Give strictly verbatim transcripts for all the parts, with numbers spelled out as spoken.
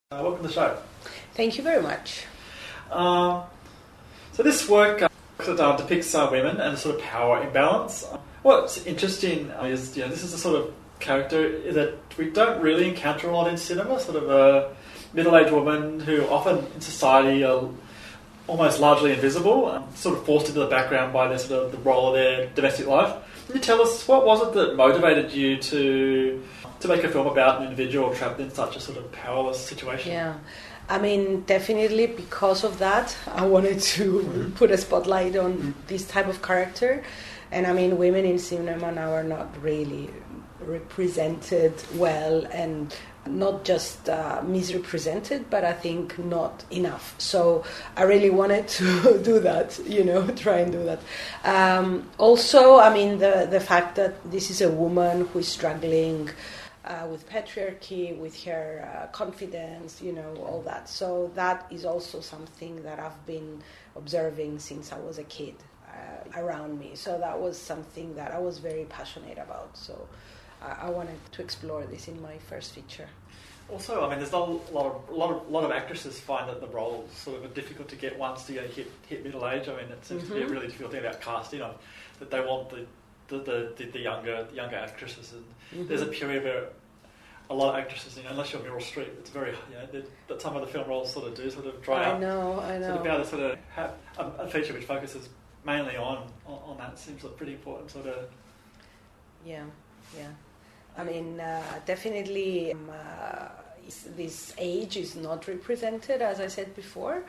Uh, welcome to the show. Thank you very much. Um, so this work uh, uh, depicts uh, women and a sort of power imbalance. Uh, what's interesting is, you know, this is a sort of character that we don't really encounter a lot in cinema, sort of a middle-aged woman who often in society are almost largely invisible, um, sort of forced into the background by their sort of the role of their domestic life. Can you tell us, what was it that motivated you to to make a film about an individual trapped in such a sort of powerless situation? Yeah, I mean, definitely because of that, I wanted to mm-hmm. put a spotlight on mm-hmm. this type of character. And I mean, women in cinema now are not really represented well, and not just uh, misrepresented, but I think not enough. So I really wanted to do that, you know, try and do that. Um, also, I mean, the, the fact that this is a woman who is struggling uh, with patriarchy, with her uh, confidence, you know, all that. So that is also something that I've been observing since I was a kid uh, around me. So that was something that I was very passionate about. So I wanted to explore this in my first feature. Also, I mean, there's not a lot of a lot of, lot of actresses find that the roles sort of are difficult to get once you know, hit hit middle age. I mean, it seems mm-hmm. to be a really difficult thing about casting. You know, that they want the the, the, the younger the younger actresses, and mm-hmm. there's a period where a lot of actresses, you know, unless you're Meryl Streep, it's very you know that some of the film roles sort of do sort of dry I up. I know, I know. So to be able to sort of have a, a feature which focuses mainly on, on on that seems like pretty important. Sort of. Yeah, yeah. I mean, uh, definitely um, uh, this age is not represented, as I said before. Mm.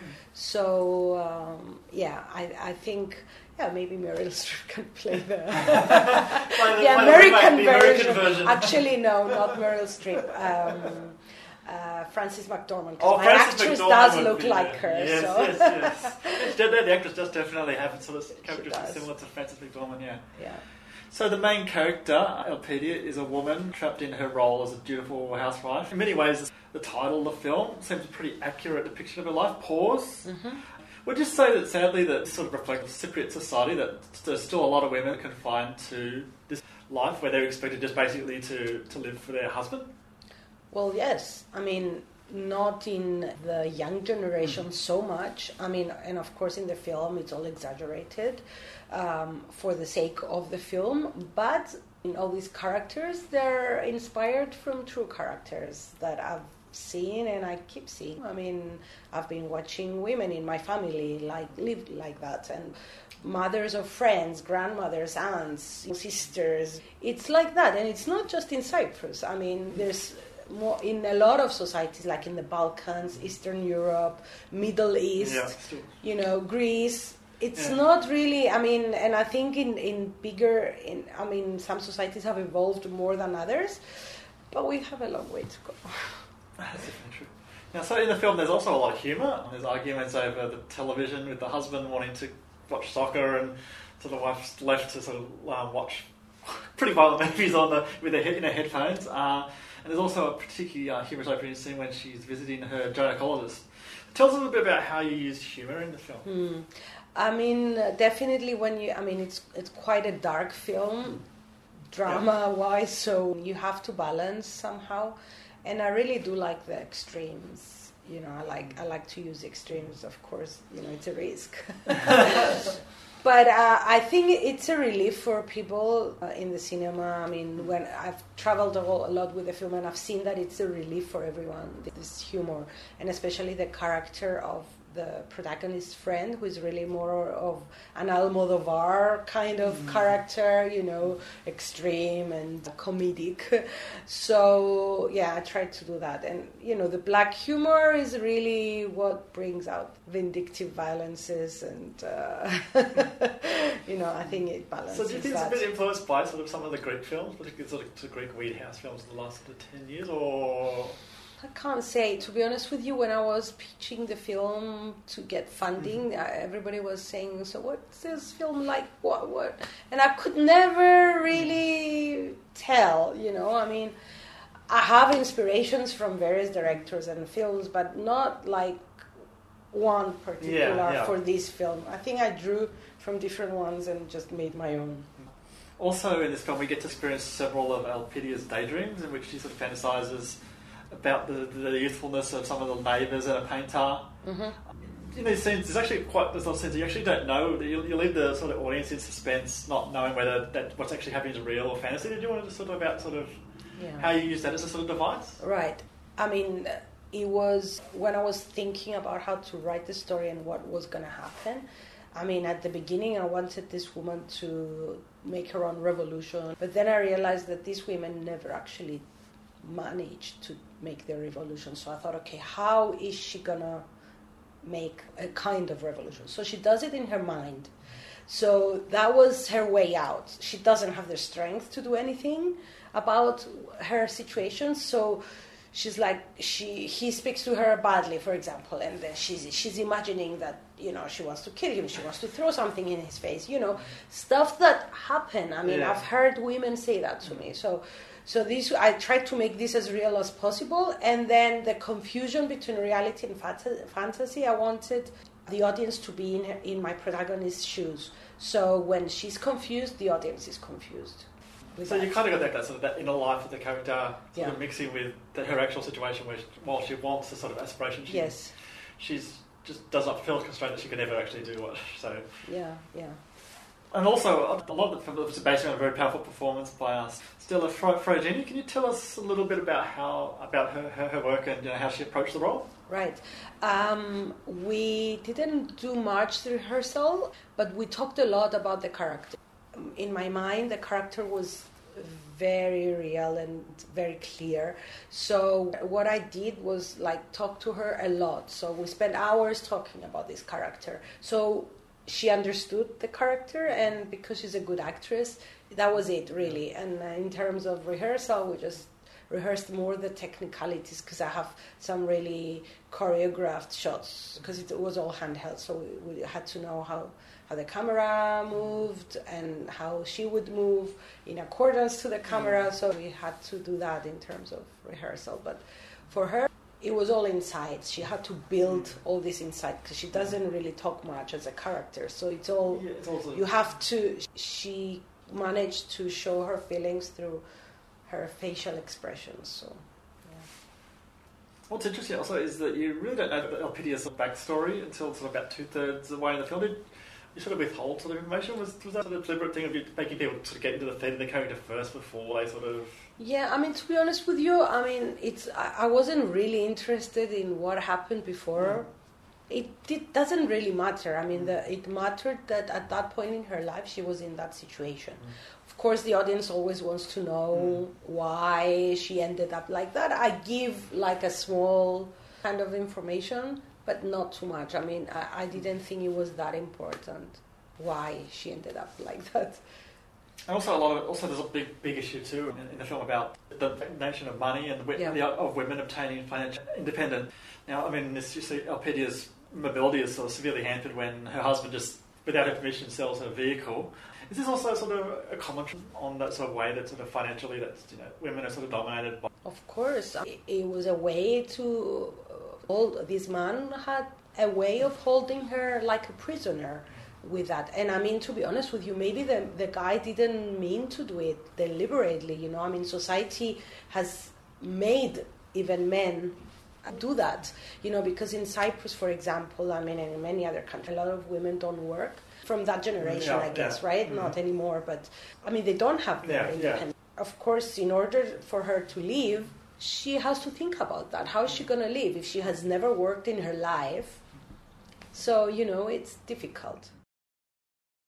So, um, yeah, I, I think, yeah, maybe Meryl Streep can play the, the, the, American, the version. American version. Actually, no, not Meryl Streep. Um, uh, Frances McDormand. Oh, my Frances actress McDormand does would look be, like yeah. her. Yes, so. yes, yes. yes. The, the actress does definitely have sort of characteristics similar to Frances McDormand, yeah. Yeah. So the main character, Elpidia, is a woman trapped in her role as a dutiful housewife. In many ways, the title of the film seems a pretty accurate depiction of her life. Pause. Mm-hmm. Would you say that, sadly, that sort of reflects Cypriot society, that there's still a lot of women confined to this life where they're expected just basically to, to live for their husband? Well, yes. I mean, not in the young generation mm-hmm. so much. I mean, and of course in the film it's all exaggerated um, for the sake of the film, but in all these characters, they're inspired from true characters that I've seen and I keep seeing. I mean, I've been watching women in my family like lived like that, and mothers of friends, grandmothers, aunts, sisters. It's like that, and it's not just in Cyprus. I mean, there's more in a lot of societies, like in the Balkans, Eastern Europe, Middle East, yeah, you know, Greece. It's yeah. not really, I mean, and I think in, in bigger, in I mean, some societies have evolved more than others, but we have a long way to go. That's definitely true. Now, so in the film, there's also a lot of humour. There's arguments over the television with the husband wanting to watch soccer, and so the wife's left to sort of um, watch pretty violent movies on the with her in her headphones. Uh, and there's also a particularly uh, humorous opening scene when she's visiting her gynecologist. Tell us a little bit about how you use humour in the film. Hmm. I mean, uh, definitely when you, I mean, it's it's quite a dark film, drama-wise, so you have to balance somehow. And I really do like the extremes. You know, I like I like to use extremes. Of course, you know, it's a risk. But uh, I think it's a relief for people uh, in the cinema. I mean, when I've traveled a lot with the film, and I've seen that it's a relief for everyone, this humor, and especially the character of the protagonist's friend, who is really more of an Almodovar kind of mm. character, you know, extreme and comedic. So, yeah, I tried to do that. And, you know, the black humor is really what brings out vindictive violences and, uh, you know, I think it balances that. So do you think that. It's a bit influenced by sort of some of the Greek films, particularly sort of the Greek weed house films in the last sort of ten years, or... I can't say. To be honest with you, when I was pitching the film to get funding, mm-hmm. uh, everybody was saying, so what's this film like? What, what? And I could never really tell, you know. I mean, I have inspirations from various directors and films, but not like one particular yeah, yeah. for this film. I think I drew from different ones and just made my own. Also in this film, we get to experience several of Elpidia's daydreams in which she sort of fantasises about the, the youthfulness of some of the neighbours and a painter. Mm-hmm. In these scenes, there's actually quite there's a lot of scenes you actually don't know. You, you leave the sort of audience in suspense, not knowing whether that what's actually happening is real or fantasy. Did you want to sort of about sort of Yeah. how you use that as a sort of device? Right. I mean, it was when I was thinking about how to write the story and what was going to happen. I mean, at the beginning, I wanted this woman to make her own revolution, but then I realized that these women never actually managed to make their revolution. So I thought, okay, how is she gonna make a kind of revolution? So she does it in her mind. So that was her way out. She doesn't have the strength to do anything about her situation. So she's like, she he speaks to her badly, for example, and then she's she's imagining that, you know, she wants to kill him, she wants to throw something in his face, you know, stuff that happen. I mean, yeah. I've heard women say that to me. So so this, I tried to make this as real as possible, and then the confusion between reality and fanta- fantasy, I wanted the audience to be in her, in my protagonist's shoes. So when she's confused, the audience is confused. So you kind of got that, that sort of that inner life of the character sort Yeah. of mixing with the, her actual situation, where she, while she wants the sort of aspiration, she, Yes. she's just does not feel constrained that she can never actually do what. So Yeah, yeah. and also a lot of the film is based on a very powerful performance by us. Stella Fro- Frogini, can you tell us a little bit about how about her, her, her work and, you know, how she approached the role? Right. Um, we didn't do much rehearsal, but we talked a lot about the character. In my mind, the character was very real and very clear. So what I did was like talk to her a lot. So we spent hours talking about this character. So she understood the character, and because she's a good actress, that was it really. And in terms of rehearsal, we just rehearsed more the technicalities, because I have some really choreographed shots, because it was all handheld, so we, we had to know how, how the camera moved and how she would move in accordance to the camera, so we had to do that in terms of rehearsal. But for her, it was all inside. She had to build all this inside, because she doesn't really talk much as a character, so it's all, Yeah, it's also you have to, she managed to show her feelings through her facial expressions. So, yeah. What's interesting also is that you really don't know Elpidia's backstory until sort of about two thirds of the way in the film. Did you sort of withhold sort of information? Was, was that sort of deliberate thing of you making people sort of get into the feet of the character first before they sort of? Yeah, I mean, to be honest with you, I mean, it's I, I wasn't really interested in what happened before. Mm. It, it doesn't really matter. I mean, the, it mattered that at that point in her life, she was in that situation. Mm. Of course, the audience always wants to know mm. why she ended up like that. I give like a small kind of information, but not too much. I mean, I, I didn't think it was that important why she ended up like that. And also, a lot of also there's a big big issue too in, in the film about the nation of money and the, yeah. the, of women obtaining financial independence. Now, I mean, this you see Elpidia's mobility is sort of severely hampered when her husband just, without her permission, sells her vehicle. Is this also sort of a commentary on that sort of way that sort of financially that, you know, women are sort of dominated by? Of course, it was a way to hold. This man had a way of holding her like a prisoner with that. And I mean, to be honest with you, maybe the the guy didn't mean to do it deliberately. You know, I mean, society has made even men do that, you know, because in Cyprus, for example, I mean, and in many other countries, a lot of women don't work from that generation, yeah, I guess, yeah. right? Mm-hmm. Not anymore, but I mean, they don't have their yeah, independence. Yeah. Of course, in order for her to leave, she has to think about that. How is she going to live if she has never worked in her life? So, you know, it's difficult.